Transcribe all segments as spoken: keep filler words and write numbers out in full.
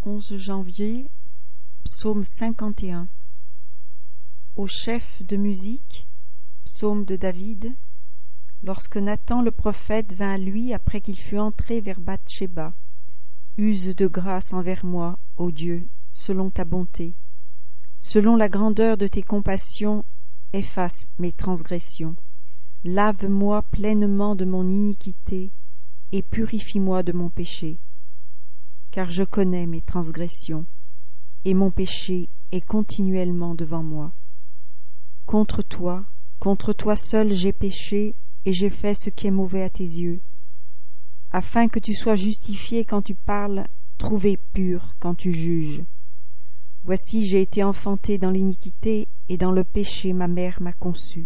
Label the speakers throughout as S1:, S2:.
S1: onze janvier, psaume cinquante et un. Au chef de musique, psaume de David, lorsque Nathan le prophète vint à lui après qu'il fut entré vers Bath-sheba. Use de grâce envers moi, ô Dieu, selon ta bonté. Selon la grandeur de tes compassions, efface mes transgressions. Lave-moi pleinement de mon iniquité et purifie-moi de mon péché. Car je connais mes transgressions, et mon péché est continuellement devant moi. Contre toi, contre toi seul j'ai péché, et j'ai fait ce qui est mauvais à tes yeux, afin que tu sois justifié quand tu parles, trouvé pur quand tu juges. Voici, j'ai été enfanté dans l'iniquité, et dans le péché ma mère m'a conçu.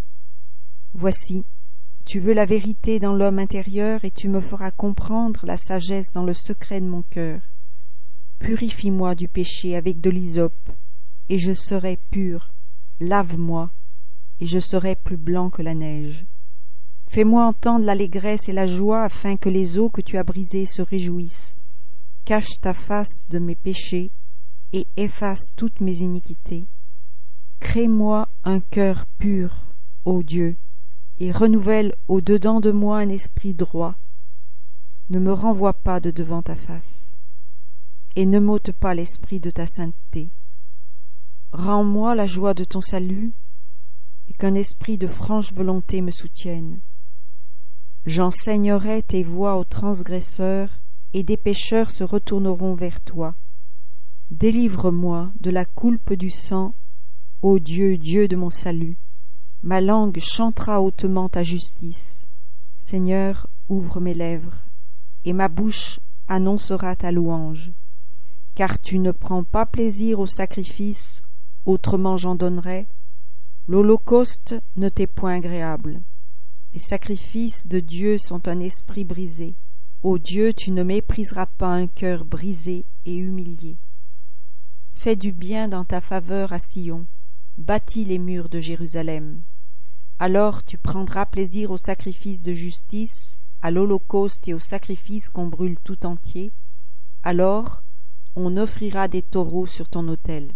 S1: Voici, tu veux la vérité dans l'homme intérieur, et tu me feras comprendre la sagesse dans le secret de mon cœur. Purifie-moi du péché avec de l'hysope, et je serai pur. Lave-moi, et je serai plus blanc que la neige. Fais-moi entendre l'allégresse et la joie, afin que les eaux que tu as brisées se réjouissent. Cache ta face de mes péchés, et efface toutes mes iniquités. Crée-moi un cœur pur, ô Dieu, et renouvelle au-dedans de moi un esprit droit. Ne me renvoie pas de devant ta face, et ne m'ôte pas l'esprit de ta sainteté. Rends-moi la joie de ton salut, et qu'un esprit de franche volonté me soutienne. J'enseignerai tes voies aux transgresseurs, et des pécheurs se retourneront vers toi. Délivre-moi de la coulpe du sang, ô Dieu, Dieu de mon salut. Ma langue chantera hautement ta justice. Seigneur, ouvre mes lèvres, et ma bouche annoncera ta louange. Car tu ne prends pas plaisir au sacrifice, autrement j'en donnerais. L'holocauste ne t'est point agréable. Les sacrifices de Dieu sont un esprit brisé. Ô Dieu, tu ne mépriseras pas un cœur brisé et humilié. Fais du bien dans ta faveur à Sion, bâtis les murs de Jérusalem. Alors tu prendras plaisir au sacrifice de justice, à l'holocauste et au sacrifice qu'on brûle tout entier. Alors on offrira des taureaux sur ton autel.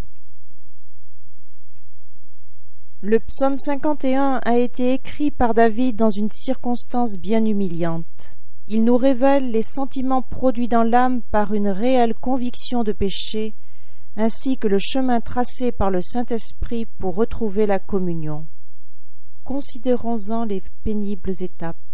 S2: Le psaume cinquante et un a été écrit par David dans une circonstance bien humiliante. Il nous révèle les sentiments produits dans l'âme par une réelle conviction de péché, ainsi que le chemin tracé par le Saint-Esprit pour retrouver la communion. Considérons-en les pénibles étapes.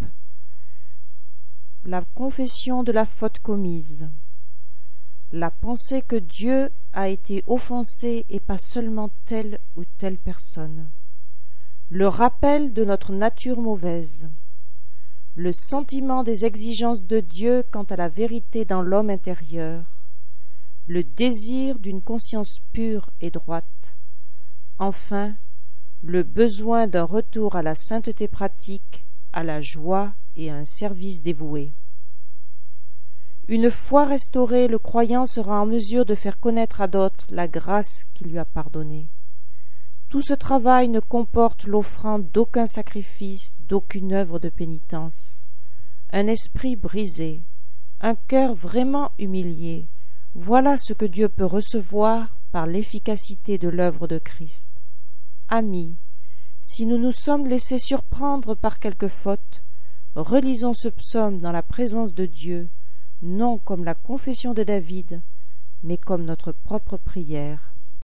S2: La confession de la faute commise. La pensée que Dieu a été offensé et pas seulement telle ou telle personne. Le rappel de notre nature mauvaise. Le sentiment des exigences de Dieu quant à la vérité dans l'homme intérieur. Le désir d'une conscience pure et droite. Enfin, le besoin d'un retour à la sainteté pratique, à la joie et à un service dévoué. Une fois restauré, le croyant sera en mesure de faire connaître à d'autres la grâce qui lui a pardonné. Tout ce travail ne comporte l'offrande d'aucun sacrifice, d'aucune œuvre de pénitence. Un esprit brisé, un cœur vraiment humilié, voilà ce que Dieu peut recevoir par l'efficacité de l'œuvre de Christ. Amis, si nous nous sommes laissés surprendre par quelque faute, relisons ce psaume dans la présence de Dieu, non comme la confession de David, mais comme notre propre prière.